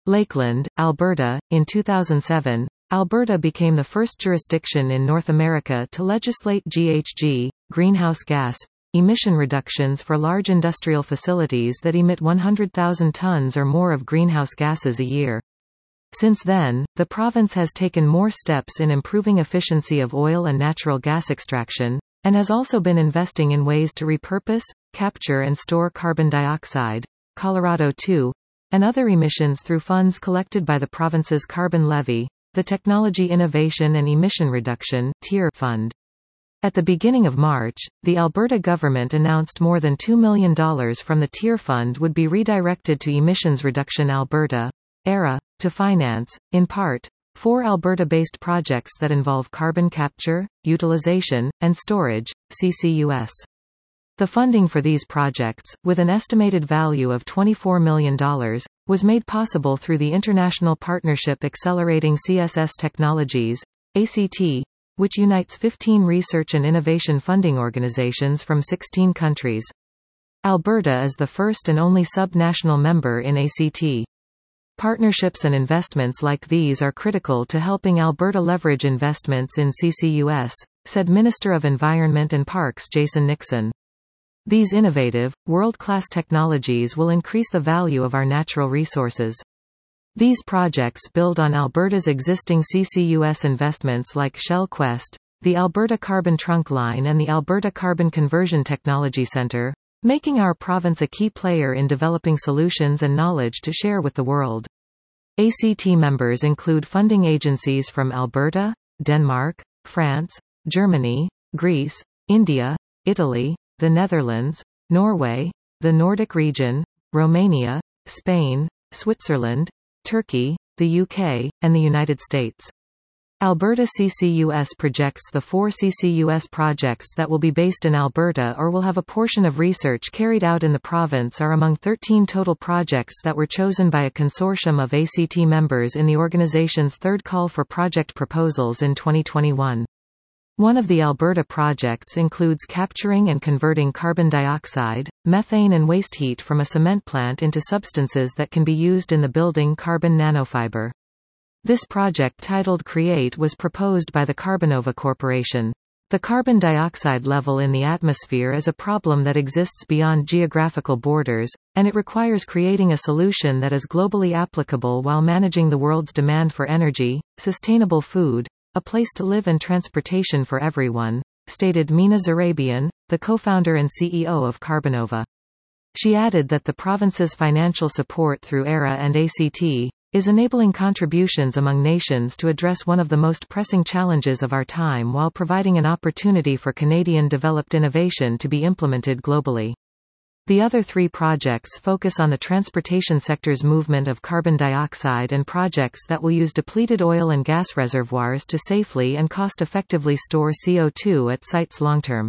Lakeland, Alberta. In 2007, Alberta became the first jurisdiction in North America to legislate GHG, greenhouse gas, emission reductions for large industrial facilities that emit 100,000 tons or more of greenhouse gases a year. Since then, the province has taken more steps in improving efficiency of oil and natural gas extraction, and has also been investing in ways to repurpose, capture and store carbon dioxide, Colorado 2, and other emissions through funds collected by the province's carbon levy, the Technology Innovation and Emission Reduction (TIER) Fund. At the beginning of March, the Alberta government announced more than $2 million from the TIER Fund would be redirected to Emissions Reduction Alberta (ERA) to finance, in part, 4 Alberta-based projects that involve carbon capture, utilization, and storage, CCUS. The funding for these projects, with an estimated value of $24 million, was made possible through the International Partnership Accelerating CSS Technologies, ACT, which unites 15 research and innovation funding organizations from 16 countries. Alberta is the first and only sub-national member in ACT. Partnerships and investments like these are critical to helping Alberta leverage investments in CCUS, said Minister of Environment and Parks Jason Nixon. These innovative, world-class technologies will increase the value of our natural resources. These projects build on Alberta's existing CCUS investments like Shell Quest, the Alberta Carbon Trunk Line and the Alberta Carbon Conversion Technology Centre, making our province a key player in developing solutions and knowledge to share with the world. ACT members include funding agencies from Alberta, Denmark, France, Germany, Greece, India, Italy, the Netherlands, Norway, the Nordic region, Romania, Spain, Switzerland, Turkey, the UK, and the United States. Alberta CCUS projects the 4 CCUS projects that will be based in Alberta or will have a portion of research carried out in the province are among 13 total projects that were chosen by a consortium of ACT members in the organization's third call for project proposals in 2021. One of the Alberta projects includes capturing and converting carbon dioxide, methane and waste heat from a cement plant into substances that can be used in the building carbon nanofiber. This project, titled CREATE, was proposed by the Carbonova Corporation. The carbon dioxide level in the atmosphere is a problem that exists beyond geographical borders, and it requires creating a solution that is globally applicable while managing the world's demand for energy, sustainable food, a place to live and transportation for everyone, stated Mina Zarabian, the co-founder and CEO of Carbonova. She added that the province's financial support through ERA and ACT is enabling contributions among nations to address one of the most pressing challenges of our time while providing an opportunity for Canadian-developed innovation to be implemented globally. The other 3 projects focus on the transportation sector's movement of carbon dioxide and projects that will use depleted oil and gas reservoirs to safely and cost-effectively store CO2 at sites long-term.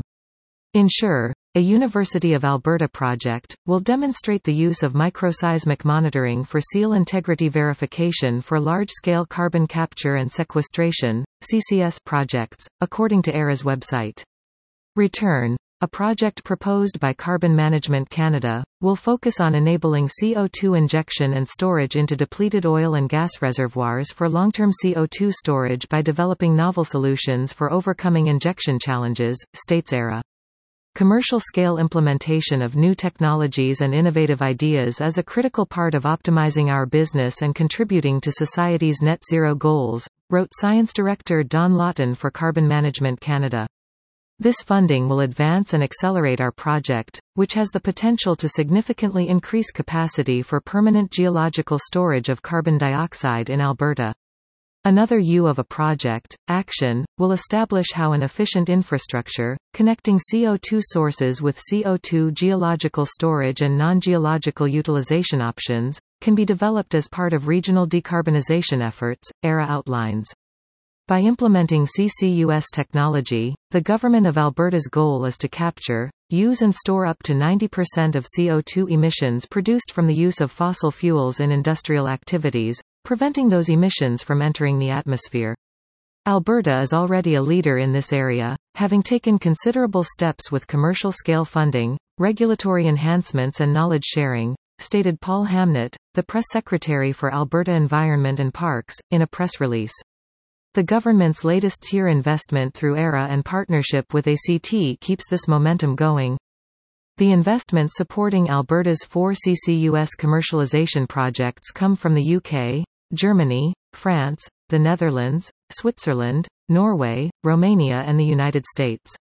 Ensure, a University of Alberta project, will demonstrate the use of microseismic monitoring for seal integrity verification for large-scale carbon capture and sequestration, CCS projects, according to ERA's website. Return, a project proposed by Carbon Management Canada, will focus on enabling CO2 injection and storage into depleted oil and gas reservoirs for long-term CO2 storage by developing novel solutions for overcoming injection challenges, states ERA. Commercial-scale implementation of new technologies and innovative ideas is a critical part of optimizing our business and contributing to society's net zero goals, wrote Science Director Don Lawton for Carbon Management Canada. This funding will advance and accelerate our project, which has the potential to significantly increase capacity for permanent geological storage of carbon dioxide in Alberta. Another U of a project, Action, will establish how an efficient infrastructure, connecting CO2 sources with CO2 geological storage and non-geological utilization options, can be developed as part of regional decarbonization efforts, ERA outlines. By implementing CCUS technology, the Government of Alberta's goal is to capture, use and store up to 90% of CO2 emissions produced from the use of fossil fuels in industrial activities, preventing those emissions from entering the atmosphere. Alberta is already a leader in this area, having taken considerable steps with commercial-scale funding, regulatory enhancements and knowledge sharing, stated Paul Hamnett, the press secretary for Alberta Environment and Parks, in a press release. The government's latest tier investment through ERA and partnership with ACT keeps this momentum going. The investment supporting Alberta's 4 CCUS commercialization projects come from the UK, Germany, France, the Netherlands, Switzerland, Norway, Romania and the United States.